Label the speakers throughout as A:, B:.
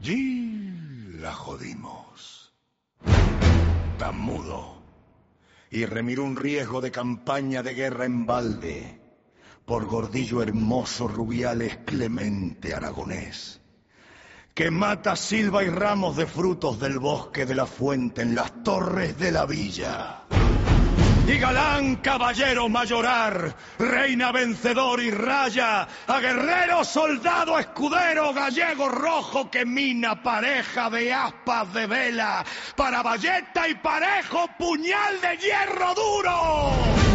A: Y la jodimos. Tan mudo. Y remiró un riesgo de campaña de guerra en balde. Por Gordillo Hermoso, Rubiales, Clemente Aragonés. Que mata silva y ramos de frutos del bosque de la fuente en las torres de la villa. Y galán caballero mayorar, reina vencedor y raya, a guerrero soldado escudero gallego rojo que mina pareja de aspas de vela, para bayeta y parejo puñal de hierro duro.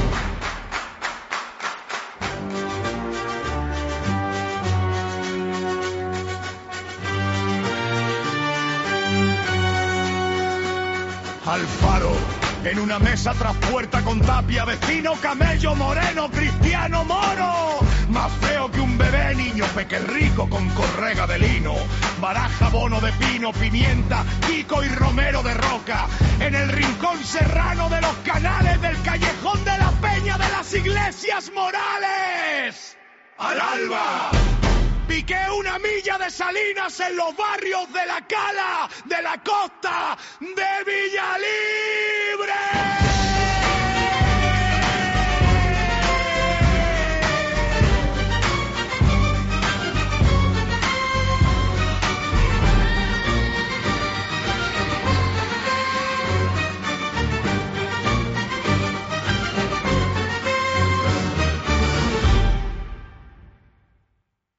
A: Alfaro, en una mesa tras puerta con tapia, vecino, camello, moreno, cristiano, moro. Más feo que un bebé, niño pequerrico con correga de lino. Baraja, bono de pino, pimienta, Kiko y romero de roca. En el rincón serrano de los canales del callejón de la peña de las iglesias morales. ¡Al alba! Piqué una milla de salinas en los barrios de la Cala, de la Costa, de Villalibre.